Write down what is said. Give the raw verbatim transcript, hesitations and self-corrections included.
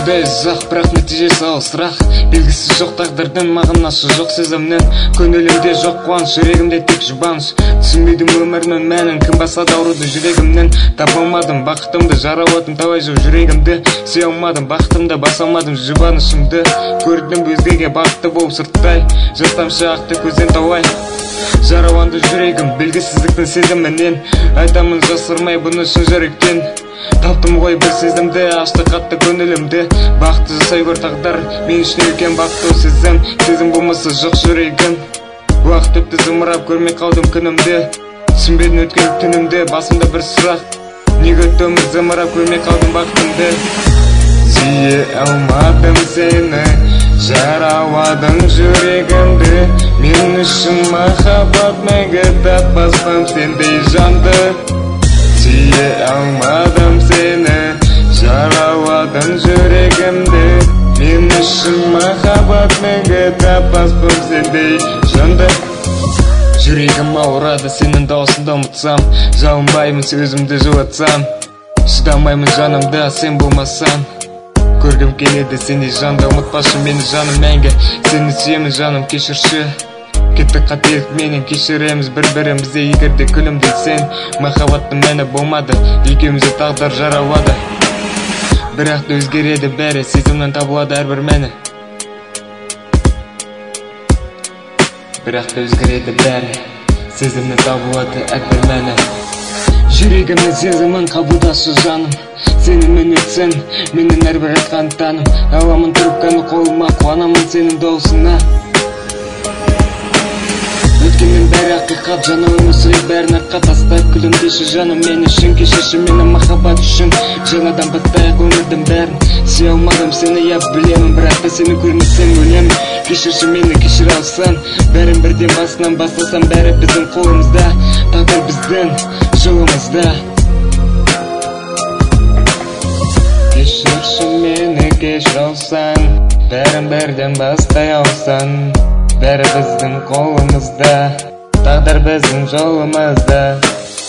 Шыдай ұзақ, бірақ нәтижесі алысырақ. Белгісіз жоқ тағдырдың мағынасы жоқ сезімнен. Көңілімде жоқ қуаныш, жүрегімде тек жұбаныш. Түсінбейдім өмірінің мәнін, кім басады ауруды жүрегімнен. Таба алмадым бақытымды, жаралатым талай жыл жүрегімді. Сүйе алмадым бақытымды, баса алмадым жұбанышымды. Көрдім өзгеге бақытты болып сырттай, жас тамшы ақты көзден талай. Жараланды жүрегім белгісіздіктің сезімінен. Айтамын жасырмай бұны шын жүректен. Таптым ғой бір сезімді, ашты қатты көңілімді. Бақытты жасай көр тағдыр, мен үшін үлкен бақытты сезім. Сезім болмаса жоқ жүрегім. Уақыт өтті зымырап көрмей қалдым күнімді. Түсінбедім өткен түнімді, басымда бір сұрақ. Неге өтті өмір зымырап көрмей қалдым бақытымды. Сүйе алмадым сені, жараладың жүрегімді. Мен үшін махаббат мәңгі таппаспын сендей жанды. Сүйе алмадым сені, жараладың жүрегімді. Мен үшін махаббат мәңгі таппаспын сендей жанды. Жүрегім ауырады сенің даусыңды ұмытсам, жалынбаймын сөзімді жылатсам. Шыдамаймын жанымда сен болмасаң. Көргім келеді сендей жанды, ұмытпашы мені жаным мәңгі. Сені сүйемін жаным кешірші. Кеттік қателік менен, кешіреміз бір-бірімізде егерде күлімде сен. Махаббаттың мәні болмады, екеумізді тағдыр жаралады. Бірақ та өзгереді бәрі, сезімнен табылады әрбір мәні. Бірақ та өзгереді бәрі, сезімнен табылады әрбір мәні. Жүрегімнің сезімін қабылдашы жаным, сеніммен өтсін менің әрбір айтқан таным. Аламын трубканы қолыма, қуанамын сенің даусына. Өткеннен бәрі ақиқат, жаны өмір сүрек бәрін артқа тастап. Күлімдеші жаным мен үшін, кешірші мені махаббат үшін. Жаңадан бастайық өмірдің бәрін. Сүйе алмадым сені, я білемін, бірақ та сені көрмесем өлемін. Кешірші мені, кешір алсаң, бәрін бірден басынан бастасам. Бәрі біздің қолымызда, тағдыр біздің жолымызда. Кешірші мені, кешір алсаң, бәрін бірден бастай алсаң. Бәрі біздің қолымызда, тағдыр біздің жолымызда.